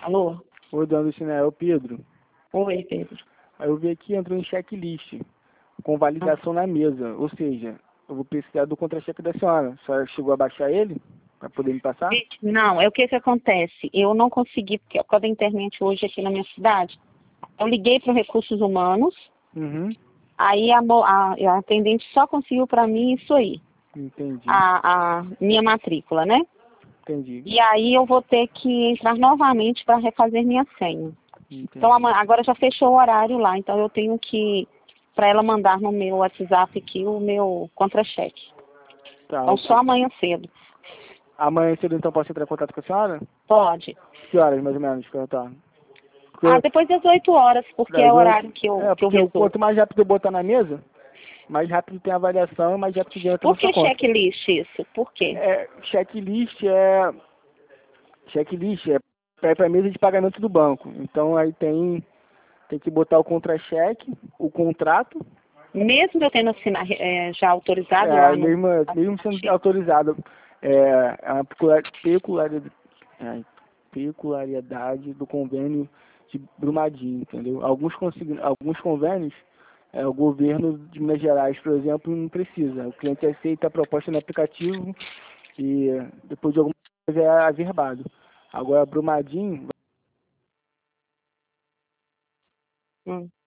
Alô? Oi, dona Lucina, é o Pedro. Oi, Pedro. Aí eu vi aqui, entrou em checklist, com validação na mesa. Ou seja, eu vou precisar do contra-cheque da senhora. A senhora chegou a baixar ele para poder me passar? Não, é o que acontece. Eu não consegui, porque por causa da internet hoje aqui na minha cidade, eu liguei para Recursos Humanos, Uhum, aí a atendente só conseguiu para mim isso aí, entendi, a minha matrícula, né? entendi, E aí eu vou ter que entrar novamente para refazer minha senha. entendi. Então agora já fechou o horário lá, então eu tenho que, para ela mandar no meu WhatsApp aqui o meu contra-cheque. Tá, Então só amanhã cedo. amanhã cedo então posso entrar em contato com a senhora? Pode. Que horas mais ou menos que eu tá? Depois das 8 horas, porque é o horário que eu porque resolvo. quanto mais rápido eu botar na mesa, mais rápido tem a avaliação, mais rápido entra Por na sua que conta. checklist isso? Por quê? Checklist é para mesa de pagamento do banco. Então aí tem que botar o contra-cheque, o contrato, Mesmo eu tendo já autorizado lá no... mesmo sendo autorizado, é uma peculiaridade do convênio de Brumadinho, entendeu? Alguns convênios, o governo de Minas Gerais, por exemplo, não precisa. O cliente aceita a proposta no aplicativo e depois de alguma coisa é averbado. Agora, Brumadinho